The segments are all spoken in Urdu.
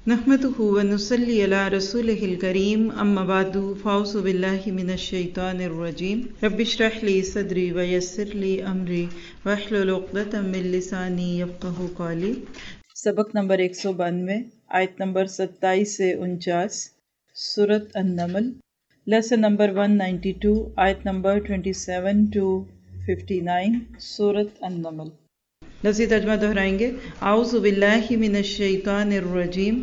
نحمدہ ونصلی علی رسولہ الکریم اما بعد فاعوذ باللہ من الشیطان الرجیم رب اشرح لی صدری ویسر لی امری واحلل عقدۃ من لسانی یفقہوا قولی۔ سبق نمبر 192، آیت نمبر 27 سے 49، سورۃ النمل، لیسن نمبر 192، آیت نمبر 27 to 59، سورۃ النمل۔ لفظی ترجمہ دہرائیں گے۔ اعوذ باللہ من الشیطان الرجیم،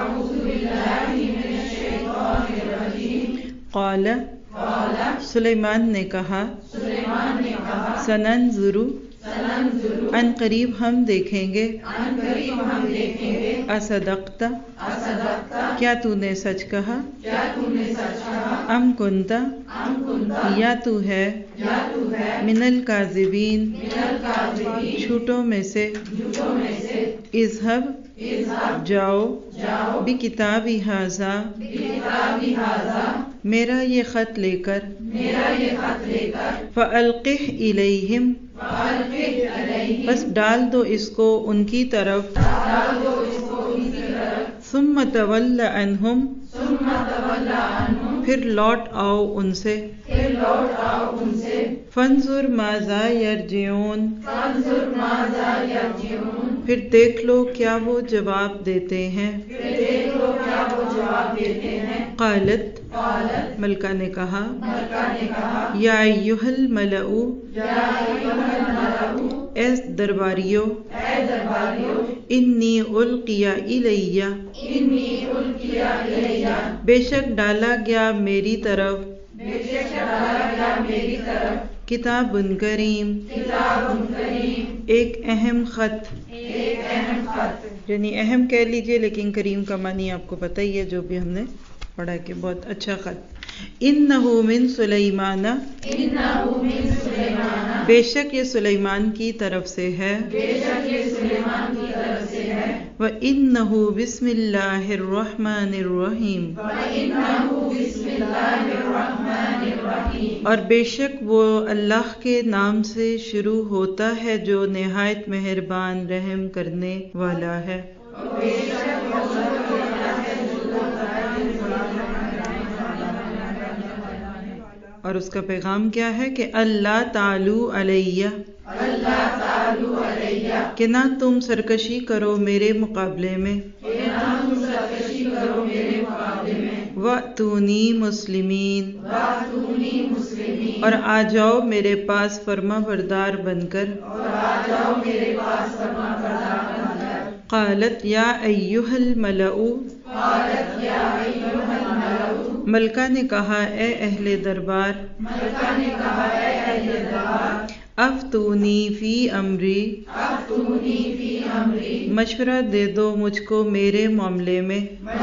قال سلیمان نے کہا، سننظر ان قریب ہم دیکھیں گے، اصدقت کیا تو نے سچ کہا، ام کنت یا تو ہے، من الکاذبین جھوٹوں میں سے، اذهب جاؤ، بکتابی ھذا میرا یہ خط لے کر، فألقہ الیہم بس ڈال دو اس کو ان کی طرف، ثم تول عنہم پھر لوٹ آؤ ان سے، فانظر ماذا یرجعون پھر دیکھ لو کیا وہ جواب دیتے ہیں، قالت ملکہ نے کہا، یا ایھا الملأ اے درباریو، انی القی الی بے شک ڈالا گیا میری طرف، کتاب کریم ایک اہم خط، یعنی اہم کہہ لیجئے لیکن کریم کا معنی آپ کو پتہ ہی ہے، جو بھی ہم نے پڑھا کہ بہت اچھا خط۔ انہ من سلیمان بے شک یہ سلیمان کی طرف سے ہے، وَإِنَّهُ بسم اللہ الرحمن الرحیم اور بے شک وہ اللہ کے نام سے شروع ہوتا ہے جو نہایت مہربان رحم کرنے والا ہے۔ اور اس کا پیغام کیا ہے کہ اللہ تعالی علیہ کہ نہ تم سرکشی کرو میرے مقابلے میں، وَأْتُونِی مسلمین اور آ جاؤ میرے پاس فرما بردار بن کر، قالت یا ایھا الملأ ملکہ نے کہا اے اہل دربار، افتونی فی امری مشورہ دے دو مجھ کو میرے معاملے میں،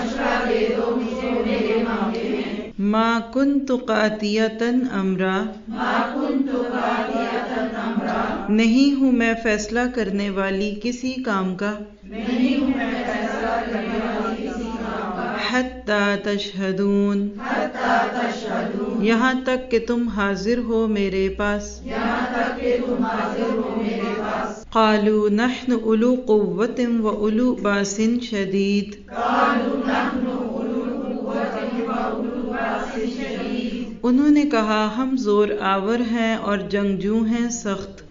ما کنت قاطعۃ امرا نہیں ہوں میں فیصلہ کرنے والی کسی کام کا، حتی تشہدون یہاں تک کہ تم حاضر ہو میرے پاس، قالوا نحن اولو قوۃ واولو باس شدید انہوں نے کہا ہم زور آور ہیں اور جنگجو ہیں سخت،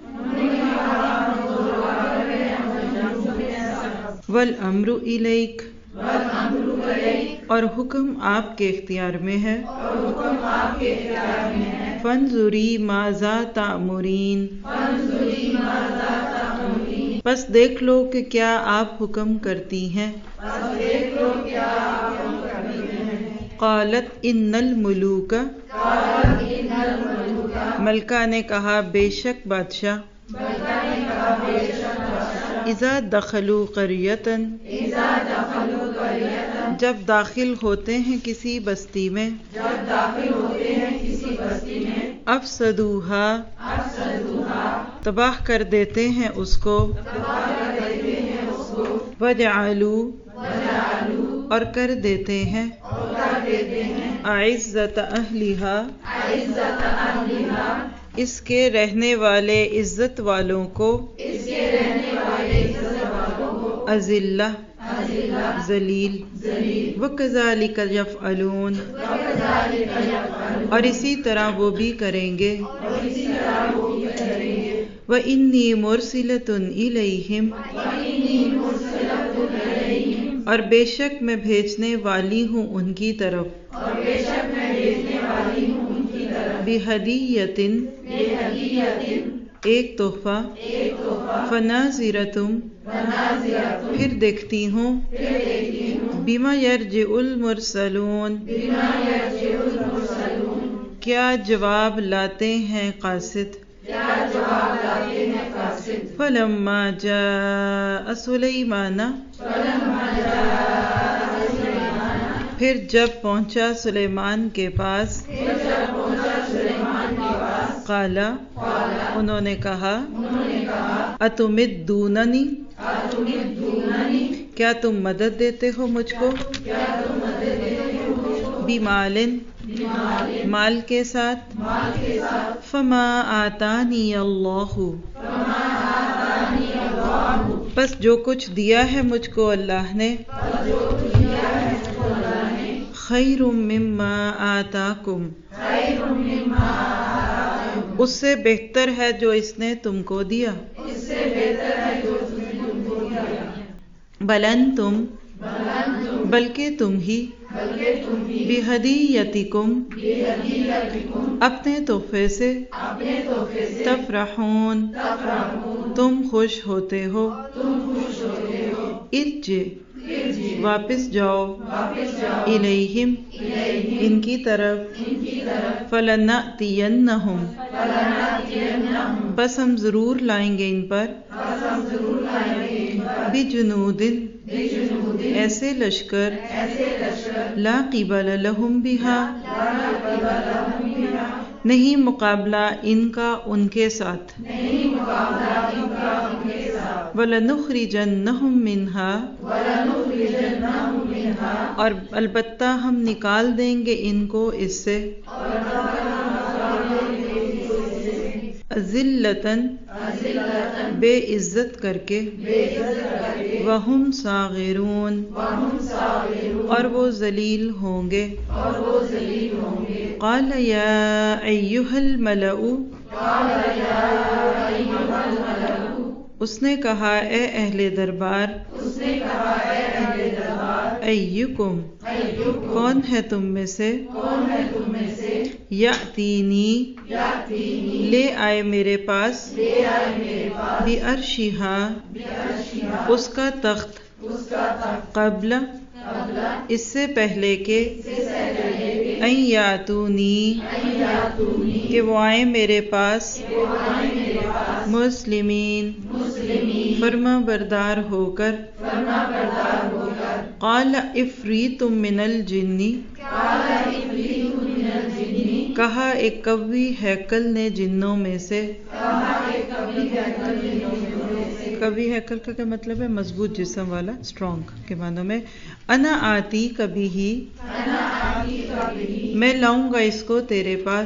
والامر الیک اور حکم آپ کے اختیار میں ہے، فانظری ماذا تأمرین بس دیکھ لو کہ کیا آپ حکم کرتی ہیں، قالت ان الملوک ملکہ نے کہا بے شک بادشاہ، اذا دخلوا قریۃ جب داخل ہوتے ہیں کسی بستی میں، افسدوها تباہ کر دیتے ہیں اس کو، وجعلوا اور کر دیتے ہیں، اعزت اہلھا اس کے رہنے والے عزت والوں کو، اذلہ ذلیل. وَكَذَلِكَ يَفْعَلُونَ اور اسی طرح وہ بھی کریں گے. وَإِنِّي مُرْسِلَةٌ إِلَيْهِمْ اور بے شک میں بھیجنے والی ہوں ان کی طرف. بِهَدِيَّةٍ ایک تحفہ. فَنَاظِرَةٌ پھر دیکھتی ہوں. بِمَا يَرْجِعُ الْمُرْسَلُونَ کیا جواب لاتے ہیں قاصد. فَلَمَّا جَاءَ سُلَيْمَانَ پھر جب پہنچا سلیمان کے پاس. قال انہوں نے کہا اتمدوننی کیا تم مدد دیتے ہو مجھ کو. بمال مال کے ساتھ. فما آتانی اللہ بس جو کچھ دیا ہے مجھ کو اللہ نے. خیر مما آتاکم اس سے بہتر ہے جو اس نے تم کو دیا. بل انتم بلکہ تم ہی. بہدیتکم اپنے تحفے سے. تفرحون تم خوش ہوتے ہو. ارجع واپس جاؤ. الیہم ان کی طرف. فلنأتینہم بس ہم ضرور لائیں گے ان پر. بجنود ایسے لشکر. لا قبل لہم بہا نہیں مقابلہ ان کا ان کے ساتھ. وَلَنُخْرِجَنَّهُمْ مِنْهَا اور البتہ ہم نکال دیں گے ان کو اس سے. ذِلَّةً بے عزت کر کے. وَهُمْ صَاغِرُونَ اور وہ ذلیل ہوں گے. قَالَ يَا أَيُّهَا الْمَلَأُ اس نے کہا اے اہل دربار. ایکم کون ہے تم میں سے. یاتینی لے آئے میرے پاس. بعرشہا اس کا تخت. قبل اس سے پہلے کہ. ان یاتونی کہ وہ آئیں میرے پاس. مسلمین فرما بردار ہو کر. قال عفریت من الجن کہا ایک قوی ہیکل نے جنوں میں سے. قوی ہیکل کا کیا مطلب ہے؟ مضبوط جسم والا، اسٹرانگ کے معنوں میں. انا آتی کبھی ہی میں لاؤں گا اس کو تیرے پاس.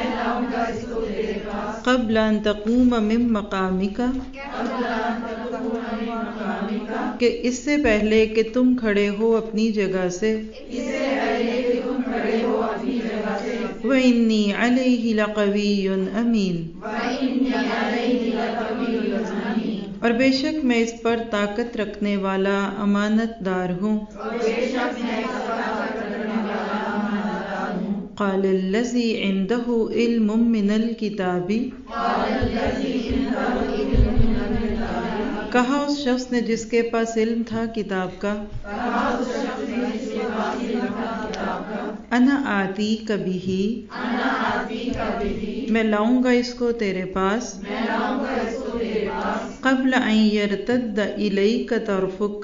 قبل ان تقوم من مقامک کہ اس سے پہلے کہ تم کھڑے ہو اپنی جگہ سے. وَإِنِّي عَلَيْهِ لَقَوِيٌّ أَمِينٌ اور بے شک میں اس پر طاقت رکھنے والا امانت دار ہوں. قال الذي عنده علم من الكتاب کہا اس شخص نے جس کے پاس علم تھا کتاب کا. انا آتی کبھی ہی میں لاؤں گا اس کو تیرے پاس. قبل ان یرتد الیک طرفک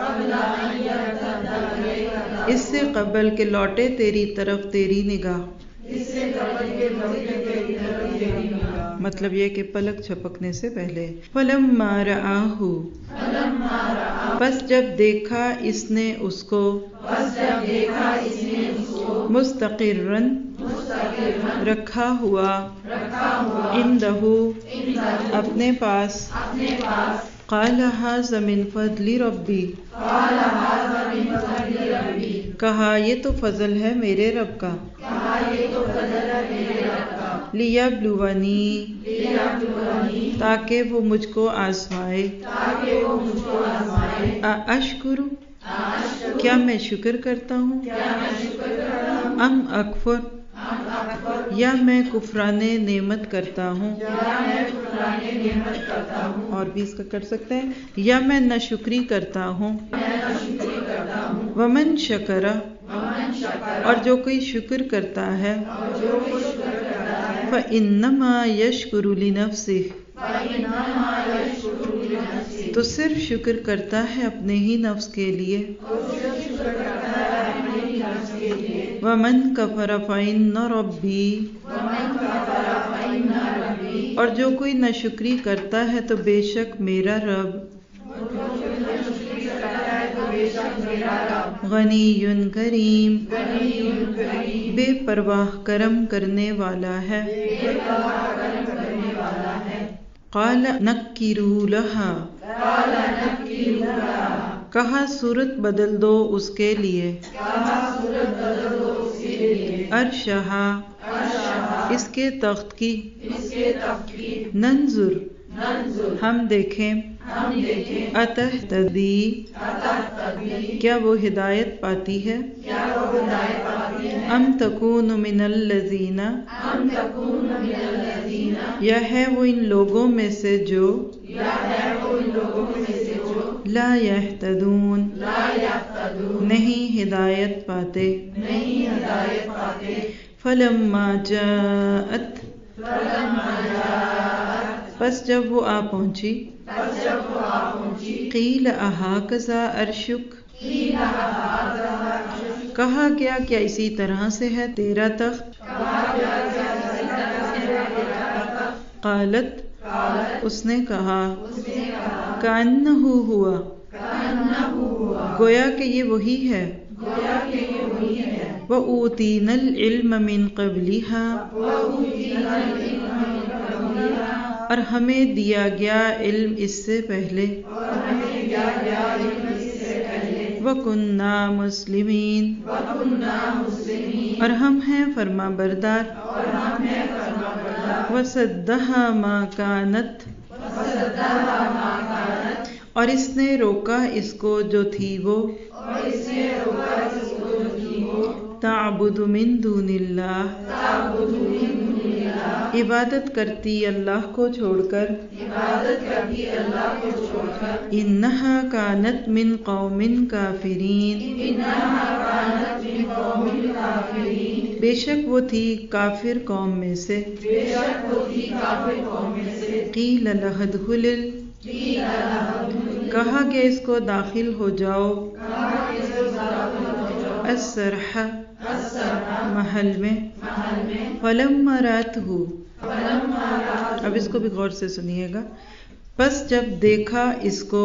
اس سے قبل کہ لوٹے تیری طرف تیری نگاہ. مطلب یہ کہ پلک جھپکنے سے پہلے. فلما رآہ بس جب دیکھا اس نے اس کو. مستقرا رکھا ہوا. عندہ اپنے پاس. قال ھذا من فضل ربی، کہا یہ تو فضل ہے میرے رب کا، لیبلونی، تاکہ وہ مجھ کو آزمائے، اشکر، کیا میں شکر کرتا ہوں، ام اکفر، یا میں کفران نعمت کرتا ہوں، اور بھی اس کا کر سکتے ہیں، یا میں ناشکری کرتا ہوں، ومن شکر، اور جو کوئی شکر کرتا ہے، فإنما يشکر لنفسہ، تو صرف شکر کرتا ہے اپنے ہی نفس کے لیے، ومن کفر فإن ربی، اور جو کوئی ناشکری کرتا ہے تو بے شک میرا رب، غنی کریم، بے پرواہ کرم کرنے والا ہے، قال نکروا لہا، کہا صورت بدل دو اس کے لیے، عرشہا، اس کے تخت کی، ننظر، ہم دیکھیں، اتہتدی، کیا وہ ہدایت پاتی ہے، ام تکون من الذین، یا ہے وہ ان لوگوں میں سے جو لا یہتدون، نہیں ہدایت پاتے، فلما جاءت، پس جب وہ آ پہنچی، قیل اھاکذا عرشک، کہا گیا کیا اسی طرح سے ہے تیرا تخت، قالت، اس نے کہا، کأنہ ہوا، گویا کہ یہ وہی ہے، وَأُوتِینَا الْعِلْمَ مِنْ قَبْلِہَا، اور ہمیں دیا گیا علم اس سے پہلے، وَكُنَّا مُسْلِمِينَ، اور ہم ہیں فرما بردار، وَصَدَّهَا مَا كَانَتْ، اور اس نے روکا اس کو جو تھی وہ، تعبد من دون اللہ، عبادت کرتی اللہ کو چھوڑ کر، انہا کانت من قوم کافرین، بے شک وہ تھی کافر قوم میں سے، قیل لہا ادخل، کہا کہ اس کو داخل ہو جاؤ، الصرح، محل میں، فلما رأتہ، اب اس کو بھی غور سے سنیے گا، پس جب دیکھا اس کو،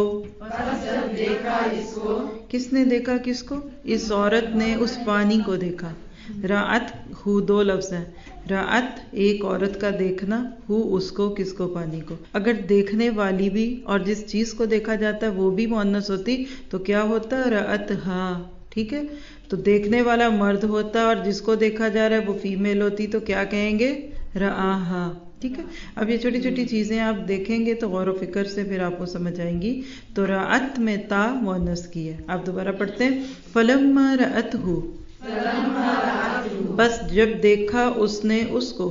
کس نے دیکھا کس کو، اس عورت نے اس پانی کو دیکھا، رأت ہو دو لفظ ہیں، رأت ایک عورت کا دیکھنا، ہو اس کو کس کو، پانی کو، اگر دیکھنے والی بھی اور جس چیز کو دیکھا جاتا ہے وہ بھی مؤنث ہوتی تو کیا ہوتا، رأتہا، ٹھیک ہے، تو دیکھنے والا مرد ہوتا اور جس کو دیکھا جا رہا ہے وہ فیمیل ہوتی تو کیا کہیں گے، رآہا، ٹھیک ہے۔ اب یہ چھوٹی چھوٹی چیزیں آپ دیکھیں گے تو غور و فکر سے پھر آپ کو سمجھ آئیں گی۔ تو رأت میں تا مؤنث کی ہے، آپ دوبارہ پڑھتے ہیں، فلما رأتہ، بس جب دیکھا اس نے اس کو،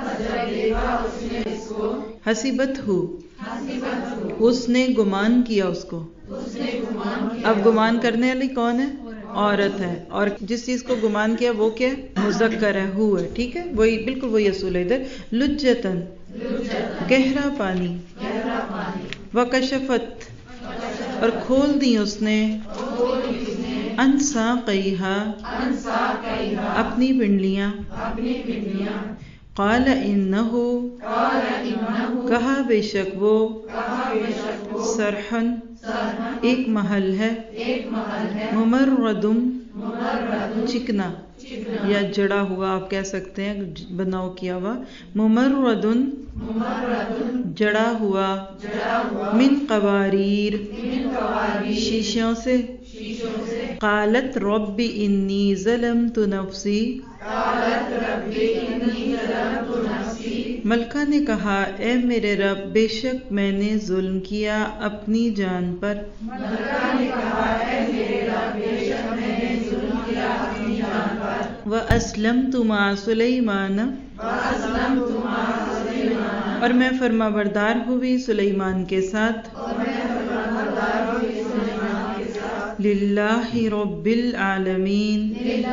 حسبتہ، اس نے گمان کیا اس کو، اب گمان کرنے والی کون ہے، عورت ہے، اور جس چیز کو گمان کیا وہ کیا ہے، مذکر ہے، ہو ہے، ٹھیک ہے، وہی بالکل وہی اصول ہے ادھر، لجتن، گہرا پانی، وکشفت، اور کھول دی اس نے، عن ساقیہا، اپنی پنڈلیاں، قال انہ، کہا بے شک وہ، سرحن، ایک محل ہے، ممردم، چکنا، یا جڑا ہوا آپ کہہ سکتے ہیں، بناؤ کیا ہوا. ممردن جڑا ہوا، من قواریر شیشوں سے. قالت رب انی ظلمت نفسی، ملکہ نے کہا اے میرے رب بے شک میں نے ظلم کیا اپنی جان پر. وَأَسْلَمْتُ مَعَ سُلَيْمَانَ، اور میں فرما بردار ہوئی سلیمان کے ساتھ. للہ رب العالمین،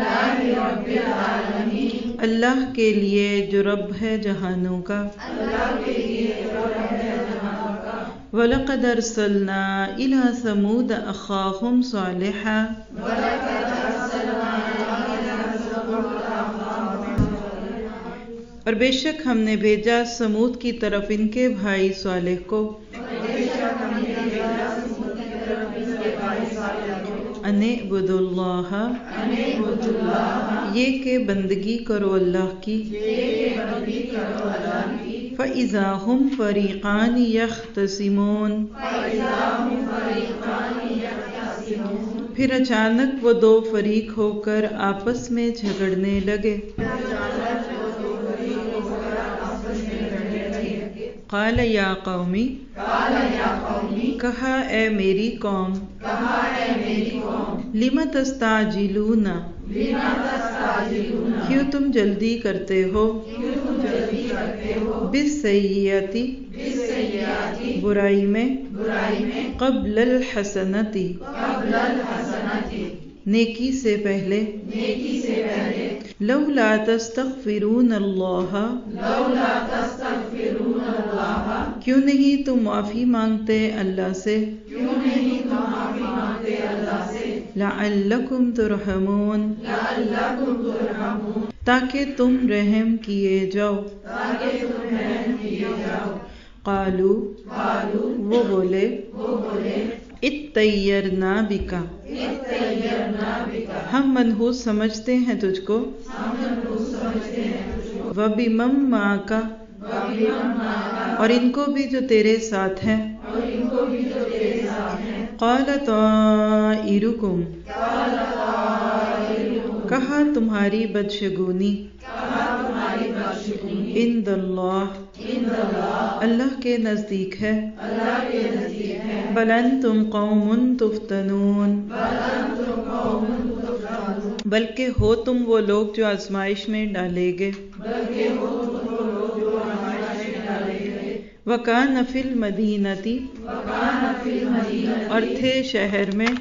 اللہ کے لیے جو رب ہے جہانوں کا. وَلَقَدْ أَرْسَلْنَا إِلَى ثَمُودَ أَخَاهُمْ صَالِحًا، اور بے شک ہم نے بھیجا سمود کی طرف ان کے بھائی صالح کو. ان اعبدوا اللہ، یہ کہ بندگی کرو اللہ کی. فَإِذَا هُمْ فَرِيقَانِ يَخْتَصِمُونَ، پھر اچانک وہ دو فریق ہو کر آپس میں جھگڑنے لگے. قال یا قومی، کہا اے میری قوم. لم تستعجلون، کیوں تم جلدی کرتے ہو. بالسیئۃ، برائی میں. قبل الحسنۃ، نیکی سے پہلے. لولا تستغفرون اللہ، کیوں نہیں تم معافی مانگتے اللہ سے. لعلکم ترحمون، تاکہ تم رحم کیے جاؤ. قالو، وہ بولے. اطیرنا بکا، ہم منحوس سمجھتے ہیں تجھ کو. وبمن معک، اور ان کو بھی جو تیرے ساتھ ہیں. قال طائرکم، کہا تمہاری بدشگونی. عند اللہ، اللہ کے نزدیک ہے. بل انتم قوم تفتنون، بلکہ ہو تم وہ لوگ جو آزمائش میں ڈالے گے. وَكَانَ فِي الْمَدِينَةِ، اور تھے شہر میں.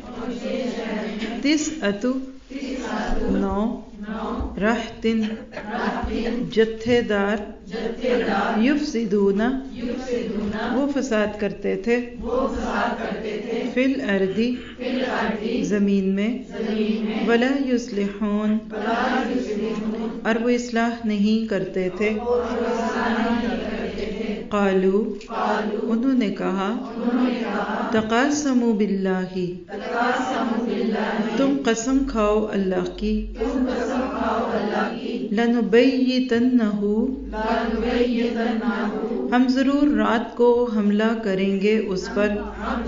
9 رہتن، جتھے دار. یفسدون، وہ فساد کرتے تھے. فی الارض، زمین میں. ولا یصلحون، اور وہ اصلاح نہیں کرتے تھے. قالو، انہوں نے کہا. تقاسموا باللہ، تم قسم کھاؤ اللہ کی. لنبیتنہ، ہم ضرور رات کو حملہ کریں گے اس پر.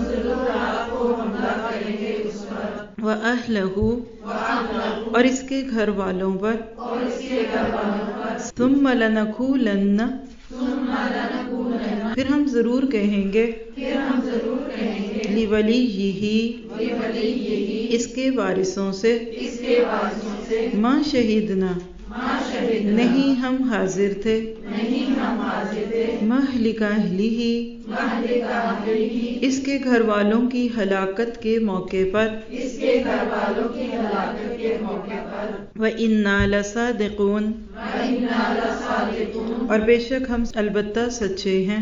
وَأَهْلَهُ، اور اس کے گھر والوں پر. ثُمَّ لَنَقُولَنَّ، پھر ہم ضرور کہیں گے. لِوَلِيِّهِ، اس کے وارثوں سے. ما شہدنا، نہیں ہم حاضر تھے. مہلک اہلہ، اس کے گھر والوں کی ہلاکت کے موقع پر. وَإِنَّا لَصَادِقُونَ، اور بے شک ہم البتہ سچے ہیں.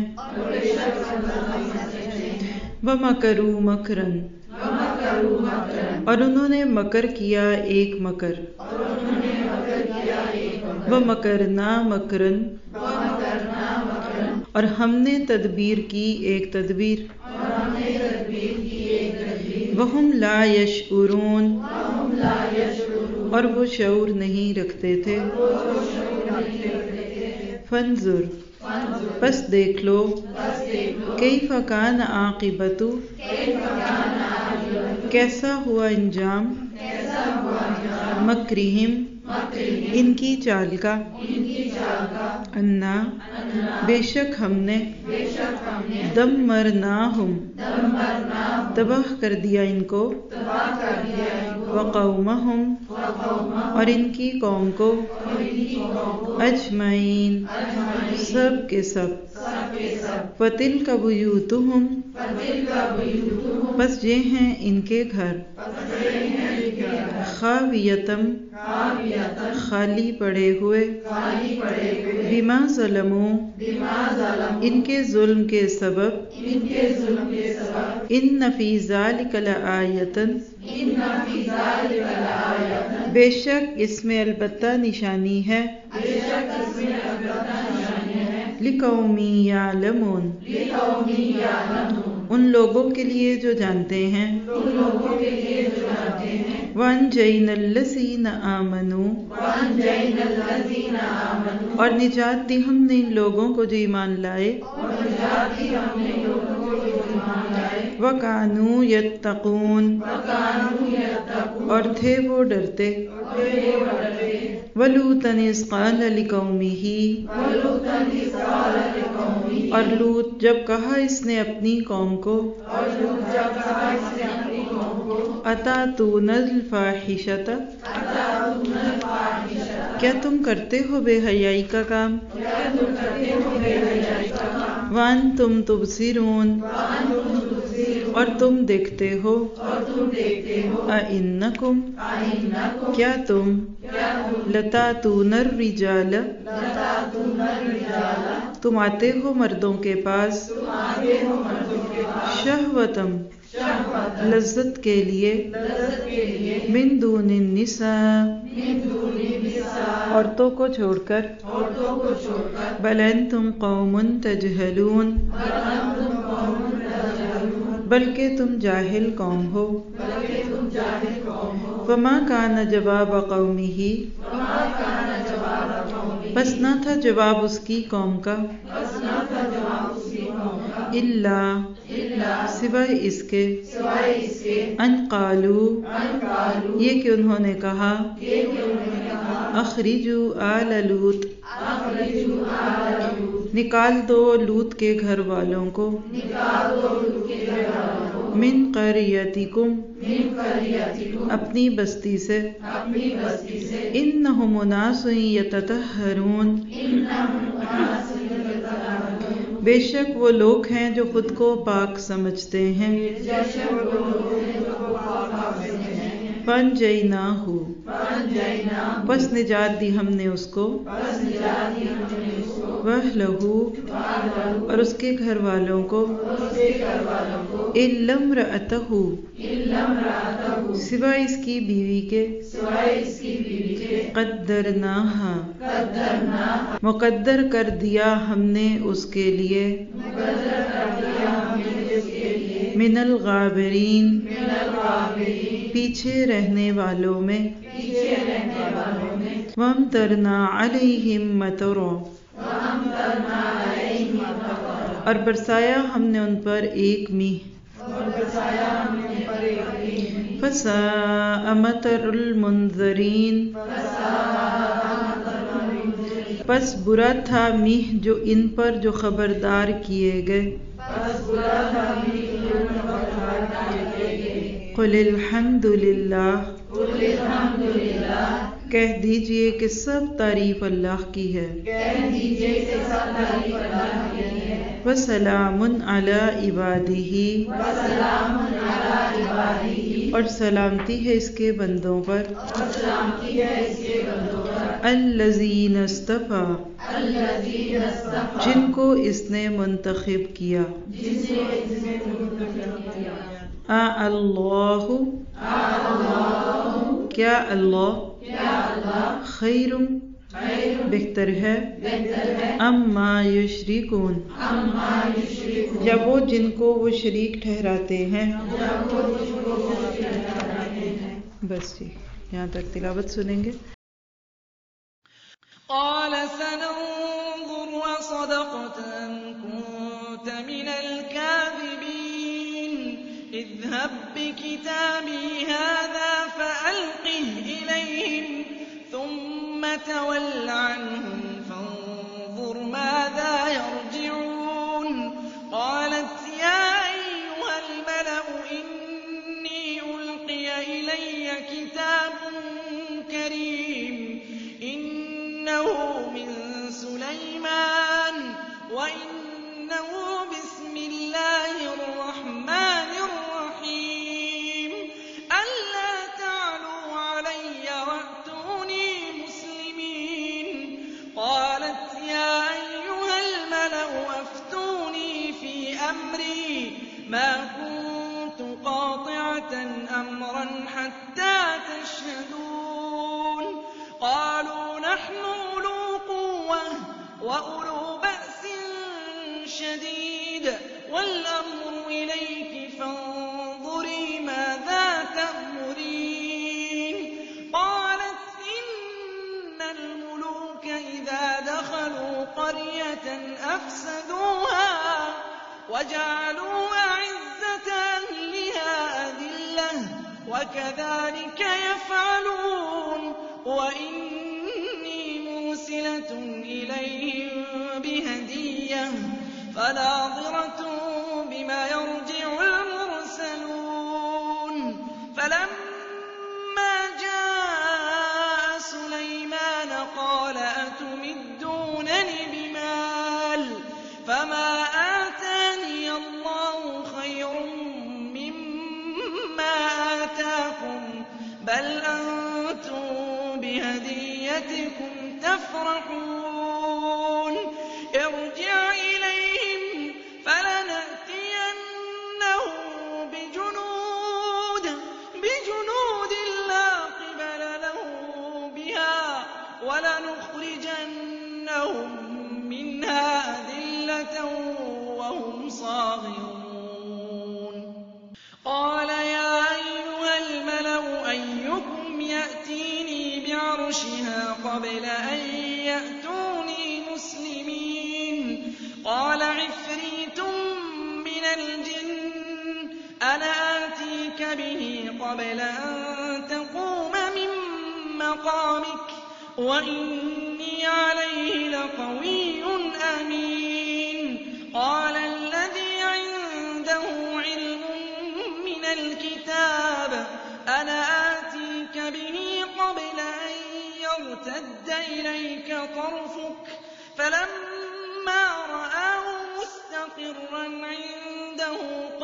وَمَكَرُوا مَكْرًا، اور انہوں نے مکر کیا ایک مکر. وَمَكَرْنَا مَكْرًا، اور ہم نے تدبیر کی ایک تدبیر. وَهُمْ لَا يَشْعُرُونَ، اور وہ شعور نہیں رکھتے تھے۔ فانظر، پس دیکھ لو، کیف کان عاقبۃ، کیسا ہوا انجام، مکرہم، ان کی چال کا، انا، بے شک ہم نے، دمرناہم، تباہ کر دیا ان کو، وقومہم، اور ان کی قوم کو، اجمعین، سب کے سب، وتلک بیوتہم، پس یہ ہیں ان کے گھر، خاویۃً، خالی پڑے ہوئے، بما ظلموا، ان کے ظلم کے سبب، ان فی ذلک لآیۃً، بے شک اس میں البتہ نشانی ہے، لقوم یعلمون، ان لوگوں کے لیے جو جانتے ہیں، وَأَنجَيْنَا الَّذِينَ آمَنُوا، اور نجات دی ہم نے ان لوگوں کو جو ایمان لائے، وَكَانُوا يَتَّقُونَ، اور تھے وہ ڈرتے، وَلُوطًا إِذْ قَالَ لِقَوْمِهِ، اور لوط جب کہا اس نے اپنی قوم کو، أَتَأْتُونَ الْفَاحِشَةَ، کیا تم کرتے ہو بے حیائی کا کام، وَأَنْتُمْ تُبْصِرُونَ، اور تم دیکھتے ہو، أَإِنَّكُمْ، کیا تم، لَتَأْتُونَ الرِّجَالَ، تم آتے ہو مردوں کے پاس، شہوتاً، لذت کے لیے، من دون النساء، عورتوں کو چھوڑ کر، بل انتم قوم تجہلون، بلکہ تم جاہل قوم ہو، فما کان جواب قومہ، بس نہ تھا جواب اس کی قوم کا، الا، سوائے اس کے، ان قالوا، یہ کہ انہوں نے کہا، اخرجوا آل لوط، نکال دو لوط کے گھر والوں کو، من قریتکم، اپنی بستی سے، انہم اناس یتطہرون، بے شک وہ لوگ ہیں جو خود کو پاک سمجھتے ہیں، فانجیناہ، پس نجات دی ہم نے اس کو، وَأَہْلَهُ، اور اس کے گھر والوں کو، إِلَّا امْرَأَتَهُ، سوائے اس کی بیوی کے، قدرناها، مقدر کر دیا ہم نے اس کے لیے، من الغابرین، پیچھے رہنے والوں میں، وَأَمْطَرْنَا عَلَيْهِمْ مَطَرًا، اور برسایا ہم نے ان پر ایک میہ، فَسَاءَ مَطَرُ الْمُنذَرِينَ، پس برا تھا میہ جو ان پر جو خبردار کیے گئے، قُلِ الْحَمْدُ لِلَّهِ، کہہ دیجئے کہ سب تعریف اللہ کی ہے، وَسَلَامٌ عَلَى عِبَادِهِ، اور سلامتی ہے اس کے بندوں پر، الَّذِينَ اصْطَفَى، جن کو اس نے منتخب کیا، اللہ، کیا اللہ، خیر، بہتر ہے، اما یشرکون، یا وہ جن کو وہ شریک ٹھہراتے ہیں، بس جی यहाँ तक तिलावत सुनेंगे। قال سننظر أصدقت أم كنت من الكاذبين اذهب بكتابي هذا فألقه إليهم ثم تول عنهم فانظر ماذا يرجعون قالت يا أيها الملأ إني ألقي إلي كتاب كريم إنه من سليمان وإنه بسم الله الرحمن الرحيم ألا تعلوا علي وأتوني مسلمين قالت يا أيها الملأ أفتوني في أمري ما كنت قاطعة أمرا حتى تشهدون قالوا نحن أولو قوة وأولو بأس شديد والأمر إليك فانظري ماذا تأمرين قالت إن الملوك إذا دخلوا قرية أفسدوها وجعلوا أعزة أهلها أذلة وكذلك يفعلون وإني مرسلة إليهم بهدية فناظرة بما يرجع المرسلون فلما جاء سليمان قال أتمدونني بمال فما آتاني الله خير مما آتاكم بل أنتم بهديتكم تفرحون ارجع إليهم فلنأتينهم بجنود لا قبل لهم بها ولنخرجنهم منها أذلة وهم صاغرون قال يا أيها الملأ أيكم يأتيني بعرشها قبل أن يأتوني مسلمين قال عفريت من الجن أنا آتيك به قبل أن تقوم من مقامك وإني عليه لقوي أمين قال الذي عنده علم من الكتاب أنا آتيك به قبل أن يرتد إليك طرفك فلما رآه مستقرا عنده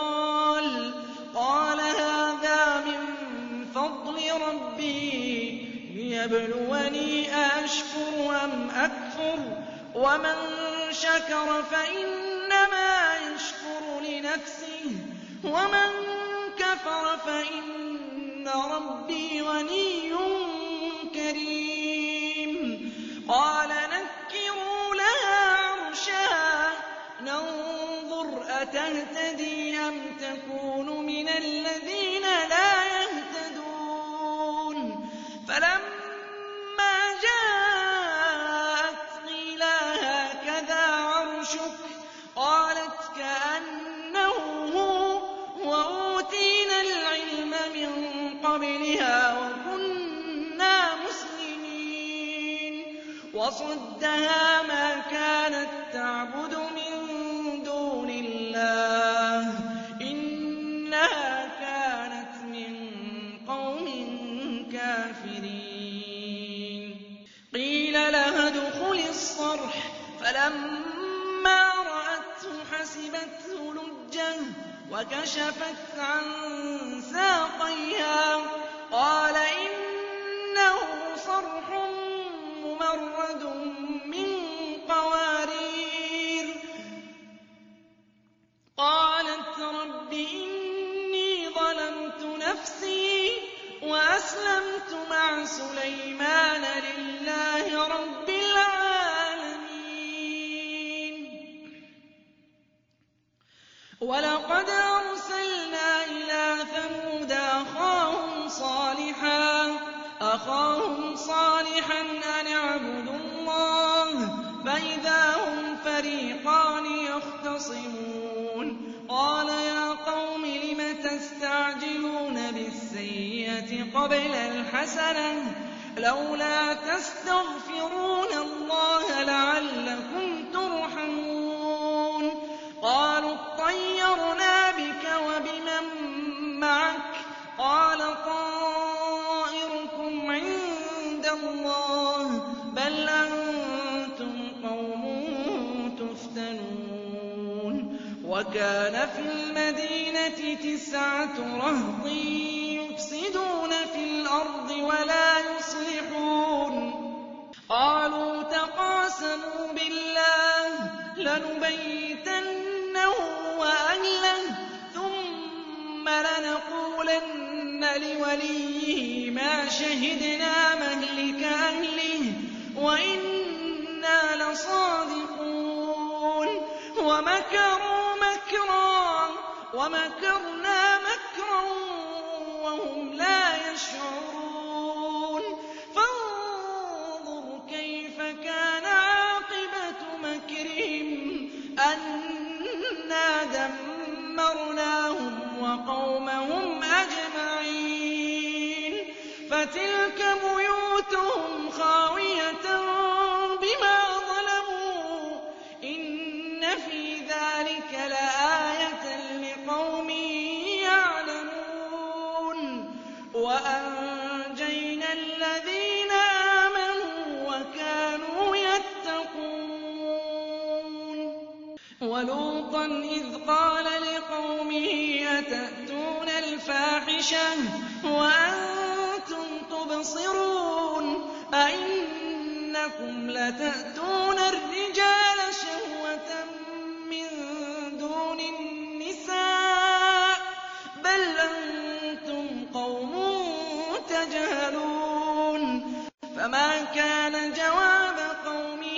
قال هذا من فضل ربي ليبلوني أأشكر أم أكفر ومن شكر فإنما يشكر لنفسه ومن كفر فإن ربي غني كريم قال نكروا لها عرشها ننظر أتهتدي أم تكون من الذين لا يهتدون فلما جاءت قيل هكذا عرشك قالت كأنه هو وأوتينا العلم من قبلها وكنا مسلمين وصدها ما كانت تعبد من دون الله إنها كانت من قوم كافرين قيل لها ادخل الصرح فلما رأته حسبته لجة وكشفت عن ساقيها قال إنه صرح ممرد من قوارير قالت رب إني ظلمت نفسي وأسلمت مع سليمان لله رب العالمين ولقد أرسلنا إلى ثمود أخاهم أَخَاهُمْ صَالِحًا أَنِ اعْبُدُوا اللَّهَ فَإِذَا هُمْ فَرِيقَانِ يَخْتَصِمُونَ قَالَ يَا قَوْمِ لِمَ تَسْتَعْجِلُونَ بِالسَّيِّئَةِ قَبْلَ الْحَسَنَةِ لَوْلَا تَسْتَغْفِرُونَ اللَّهَ لَعَلَّكُمْ تُرْحَمُونَ قَالُوا اطَّيَّرْنَا بِكَ وَبِمَن مَّعَكَ قَالَ طَائِرُكُمْ عِندَ اللَّهِ بَلْ أَنتُمْ قَوْمٌ تُفْتَنُونَ وَكَانَ فِي الْمَدِينَةِ 9 رَهْطٍ يُفْسِدُونَ فِي الْأَرْضِ وَلَا يُصْلِحُونَ قَالُوا تَقَاسَمُوا بِاللَّهِ لَنُبَيِّتَنَّهُ وَأَهْلَهُ ثُمَّ لَنَقُولَنَّ لِوَلِيِّهِ مَا شَهِدْنَا مَهْلِكَ أَهْلِهِ وَإِنَّا لَصَادِقُونَ وَمَكَرُوا مَكْرًا وَمَكَرْنَا مَكْرًا وَهُمْ لَا يَشْعُرُونَ فَانظُرْ كَيْفَ كَانَ عَاقِبَةُ مَكْرِهِمْ أَنَّا دَمَّرْنَاهُمْ وَقَوْمَهُمْ أَجْمَعِينَ فَتِلْكَ بُيُوتُهُمْ خَاوِيَةً بِمَا ظَلَمُوا إِنَّ فِي ذَٰلِكَ لَآيَةً لِّقَوْمٍ يَعْلَمُونَ وَأَنجَيْنَا الَّذِينَ آمَنُوا وَكَانُوا يَتَّقُونَ وَلُوطًا إِذْ قَالَ لِقَوْمِهِ أَتَأْتُونَ الْفَاحِشَةَ وَأَنتُمْ تُبْصِرُونَ أَئِنَّكُمْ لَتَأْتُونَ الرِّجَالَ شَهْوَةً مِّن دُونِ النِّسَاءِ بَلْ أَنتُمْ قَوْمٌ تَجْهَلُونَ فَمَا كَانَ جَوَابَ قَوْمِهِ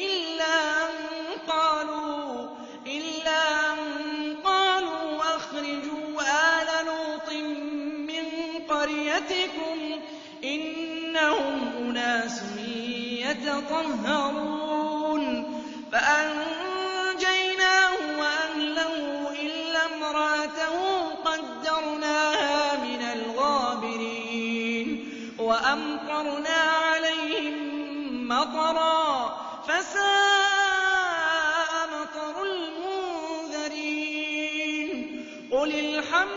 إِلَّا أَن قَالُوا أَخْرِجُوا آلَ لُوطٍ مِّن قَرْيَتِكُمْ ۖ إِنَّهُمْ أُنَاسٌ يَتَطَهَّرُونَ فَأَنجَيْنَاهُ وَأَهْلَهُ إِلَّا امْرَأَتَهُ قَدَّرْنَاهَا مِنَ الْغَابِرِينَ وَأَمْطَرْنَا عَلَيْهِم مَّطَرًا فَسَاءَ مَطَرُ الْمُنذَرِينَ قُلِ الْحَمْدُ